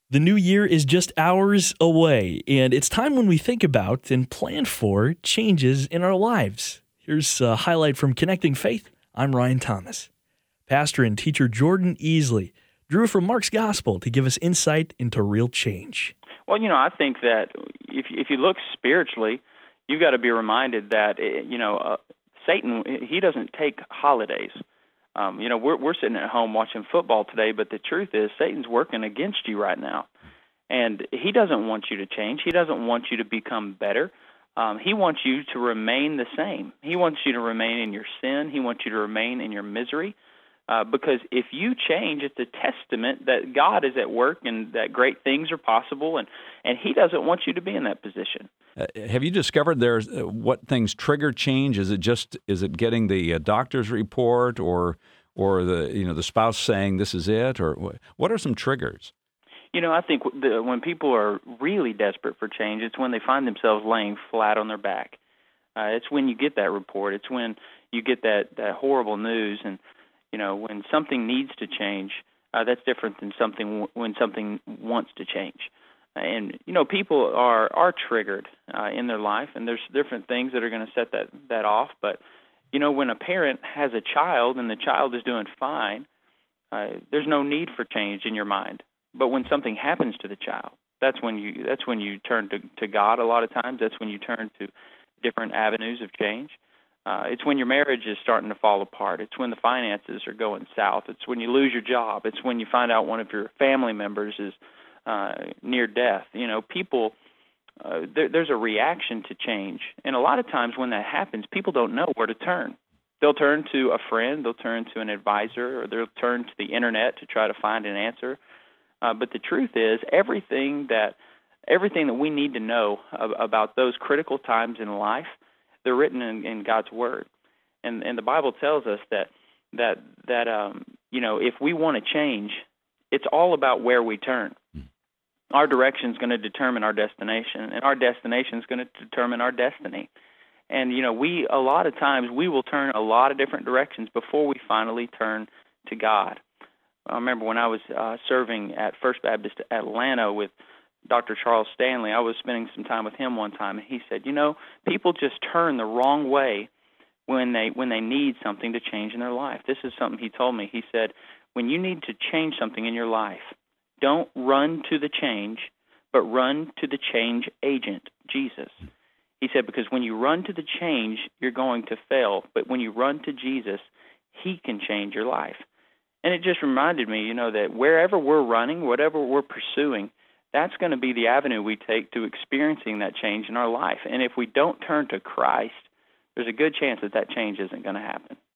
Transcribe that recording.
The new year is just hours away, and it's time when we think about and plan for changes in our lives. Here's a highlight from Connecting Faith. I'm Ryan Thomas. Pastor and teacher Jordan Easley drew from Mark's Gospel to give us insight into real change. Well, I think that if you look spiritually, you've got to be reminded that, Satan, he doesn't take holidays. We're sitting at home watching football today, but the truth is Satan's working against you right now. And he doesn't want you to change. He doesn't want you to become better. He wants you to remain the same. He wants you to remain in your sin. He wants you to remain in your misery. Because if you change, it's a testament that God is at work and that great things are possible, and he doesn't want you to be in that position. Have you discovered there's what things trigger change? Is it getting the doctor's report or the spouse saying this is it, or what are some triggers? I think when people are really desperate for change, it's when they find themselves laying flat on their back. It's when you get that report. It's when you get that horrible news, and when something needs to change. That's different than when something wants to change. And people are triggered in their life, and there's different things that are going to set that off. But when a parent has a child and the child is doing fine, there's no need for change in your mind. But when something happens to the child, that's when you turn to God. A lot of times, that's when you turn to different avenues of change. It's when your marriage is starting to fall apart. It's when the finances are going south. It's when you lose your job. It's when you find out one of your family members is near death. People, there's a reaction to change. And a lot of times when that happens, people don't know where to turn. They'll turn to a friend, they'll turn to an advisor, or they'll turn to the internet to try to find an answer. But the truth is, everything that we need to know about those critical times in life, they're written in God's Word. And the Bible tells us that if we want to change, it's all about where we turn. Our direction is going to determine our destination, and our destination is going to determine our destiny. And, a lot of times we will turn a lot of different directions before we finally turn to God. I remember when I was serving at First Baptist Atlanta with Dr. Charles Stanley, I was spending some time with him one time, and he said, people just turn the wrong way when they need something to change in their life. This is something he told me. He said, when you need to change something in your life, don't run to the change, but run to the change agent, Jesus. He said, because when you run to the change, you're going to fail. But when you run to Jesus, he can change your life. And it just reminded me, that wherever we're running, whatever we're pursuing, that's going to be the avenue we take to experiencing that change in our life. And if we don't turn to Christ, there's a good chance that change isn't going to happen.